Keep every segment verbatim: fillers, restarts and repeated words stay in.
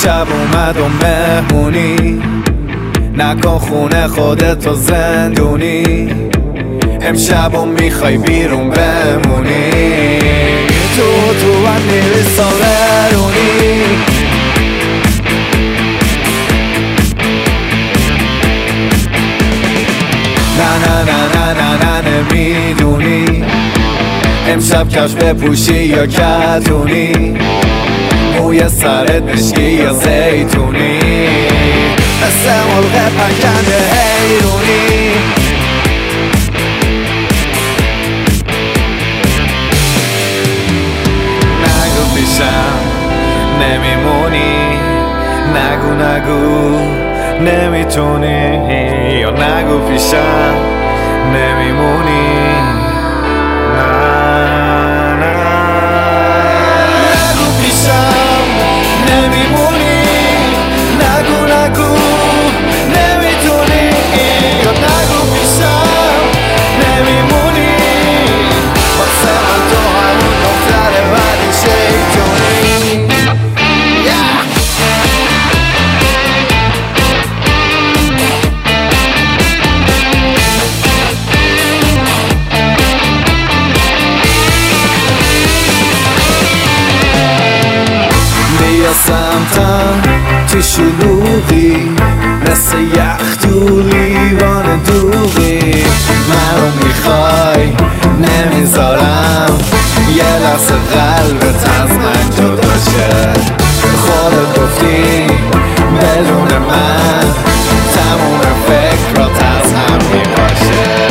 امشب اومد و مهمونی نکن خونه خودتو زندونی، امشب و میخوای بیرون بمونی، تو تو هم میری ساررونی. نه نه نه نه نه نه نمیدونی امشب کش بپوشی یا کتونی، موی سرت مشکی یا زیتونی، مثل مرغ پکنده حیرونی. نگو پیشم نمیمونی، نگو نگو نمیتونی، یا نگو پیشم نمیمونی. سمتم تو شلوغی مثل یخ تو لیوان دوغی، منو میخوای نمیذارم یه لحظه قلبت از من جدا شه، خودت گفتی بدون من تموم فکرات از هم میپاشه.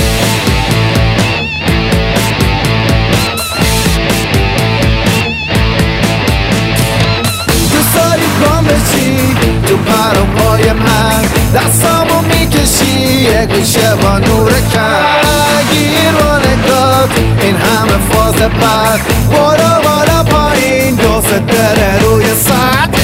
تو پر و پای من دستامو میکشی یه گوشه با نور کم، گیر با نگات این همه فاز بد، برو بالا پایین دوست داره روی سطح.